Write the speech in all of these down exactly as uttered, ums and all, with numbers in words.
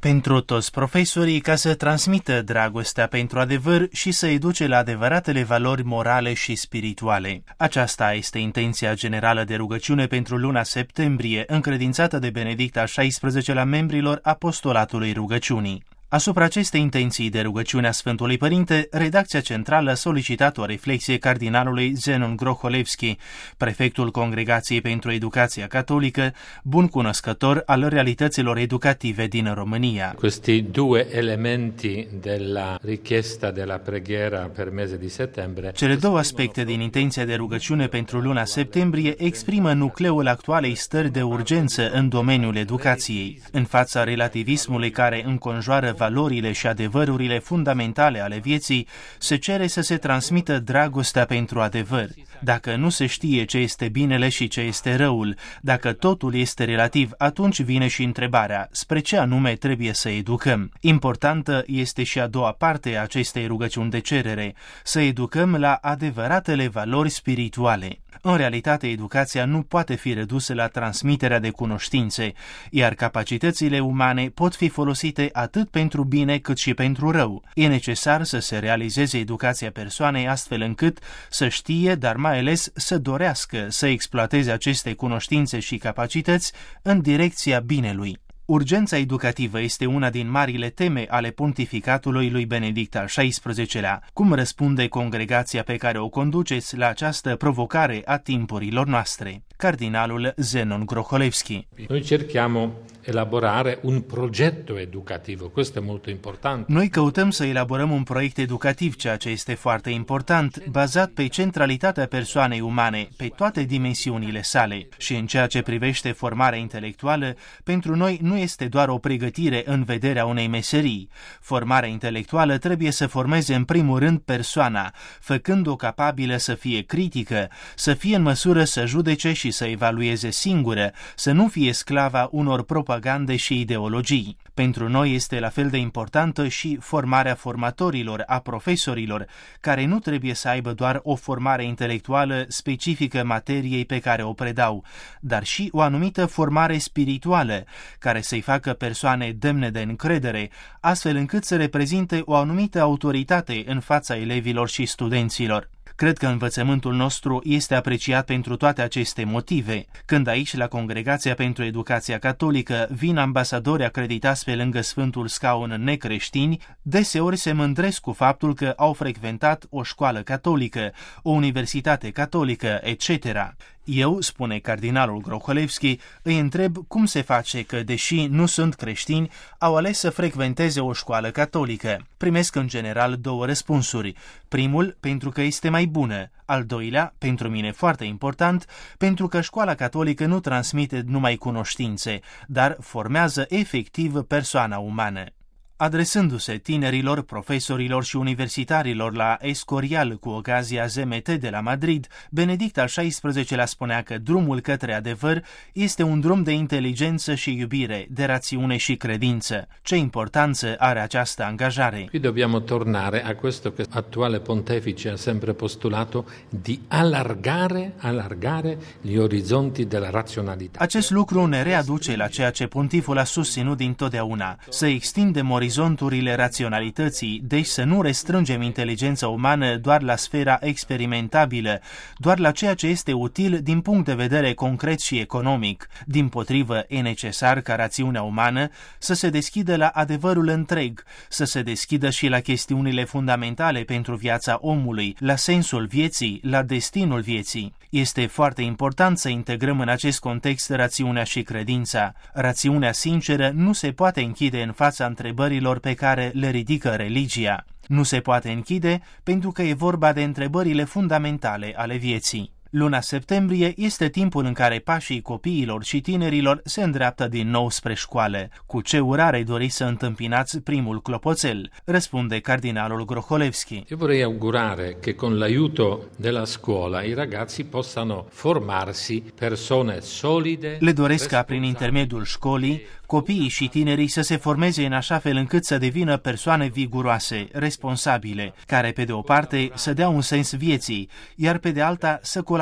pentru toți profesorii ca să transmită dragostea pentru adevăr și să educe la adevăratele valori morale și spirituale. Aceasta este intenția generală de rugăciune pentru luna septembrie, încredințată de Benedict al șaisprezecelea membrilor Apostolatului Rugăciunii. Asupra acestei intenții de rugăciune a Sfântului Părinte, redacția centrală a solicitat o reflexie cardinalului Zenon Groholevski, prefectul Congregației pentru Educația Catolică, bun cunoscător al realităților educative din România. Questi due elementi della richiesta della preghiera per mese di settembre. Cele două aspecte din intenția de rugăciune pentru luna septembrie exprimă nucleul actualei stări de urgență în domeniul educației, în fața relativismului care înconjoară valorile și adevărurile fundamentale ale vieții, se cere să se transmită dragostea pentru adevăr. Dacă nu se știe ce este binele și ce este răul, dacă totul este relativ, atunci vine și întrebarea, spre ce anume trebuie să educăm? Importantă este și a doua parte a acestei rugăciuni de cerere, să educăm la adevăratele valori spirituale. În realitate, educația nu poate fi redusă la transmiterea de cunoștințe, iar capacitățile umane pot fi folosite atât pentru bine cât și pentru rău. E necesar să se realizeze educația persoanei astfel încât să știe, dar mai ales să dorească să exploateze aceste cunoștințe și capacități în direcția binelui. Urgența educativă este una din marile teme ale pontificatului lui Benedict al șaisprezecelea. Cum răspunde congregația pe care o conduceți la această provocare a timpurilor noastre? Cardinalul Zenon Groholevski. Noi cerchiamo elaborare un progetto educativo, questo è molto importante. Noi căutăm să elaborăm un proiect educativ, ceea ce este foarte important, bazat pe centralitatea persoanei umane, pe toate dimensiunile sale. Și în ceea ce privește formarea intelectuală, pentru noi nu este doar o pregătire în vederea unei meserii. Formarea intelectuală trebuie să formeze în primul rând persoana, făcând-o capabilă să fie critică, să fie în măsură să judece și să evalueze singură, să nu fie sclava unor propagande și ideologii. Pentru noi este la fel de importantă și formarea formatorilor, a profesorilor, care nu trebuie să aibă doar o formare intelectuală specifică materiei pe care o predau, dar și o anumită formare spirituală, care să-i facă persoane demne de încredere, astfel încât să reprezinte o anumită autoritate în fața elevilor și studenților. Cred că învățământul nostru este apreciat pentru toate aceste motive. Când aici, la Congregația pentru Educația Catolică, vin ambasadori acreditați pe lângă Sfântul Scaun necreștini, deseori se mândresc cu faptul că au frecventat o școală catolică, o universitate catolică, et cetera. Eu, spune cardinalul Groholevski, îi întreb cum se face că, deși nu sunt creștini, au ales să frecventeze o școală catolică. Primesc în general două răspunsuri. Primul, pentru că este mai bună. Al doilea, pentru mine foarte important, pentru că școala catolică nu transmite numai cunoștințe, dar formează efectiv persoana umană. Adresându-se tinerilor, profesorilor și universitarilor la Escorial cu ocazia Z M T de la Madrid, Benedict al șaisprezecelea spunea că drumul către adevăr este un drum de inteligență și iubire, de rațiune și credință. Ce importanță are această angajare? Qui dobbiamo tornare a questo che l'attuale pontefice ha sempre postulato di allargare, allargare gli orizzonti della razionalità. Acest lucru ne readuce la ceea ce pontiful a susținut dintotdeauna, să extindem orizonturile raționalității, deci să nu restrângem inteligența umană doar la sfera experimentabilă, doar la ceea ce este util din punct de vedere concret și economic. Dimpotrivă, e necesar ca rațiunea umană să se deschidă la adevărul întreg, să se deschidă și la chestiunile fundamentale pentru viața omului, la sensul vieții, la destinul vieții. Este foarte important să integrăm în acest context rațiunea și credința. Rațiunea sinceră nu se poate închide în fața întrebărilor pe care le ridică religia. Nu se poate închide pentru că e vorba de întrebările fundamentale ale vieții. Luna septembrie este timpul în care pașii copiilor și tinerilor se îndreaptă din nou spre școală. Cu ce urare doriți să întâmpinați primul clopoțel? Răspunde cardinalul Groholevski. Io vorrei augurare che con l'aiuto della scuola i ragazzi possano formarsi persone solide. Le doresc ca prin intermediul școlii copiii și tinerii să se formeze în așa fel încât să devină persoane viguroase, responsabile, care pe de o parte să dea un sens vieții, iar pe de alta să colaboreze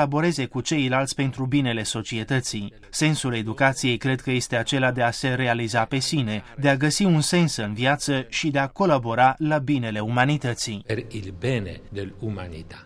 colaboreze cu ceilalți pentru binele societății. Sensul educației cred că este acela de a se realiza pe sine, de a găsi un sens în viață și de a colabora la binele umanității. Per il bene dell'umanità.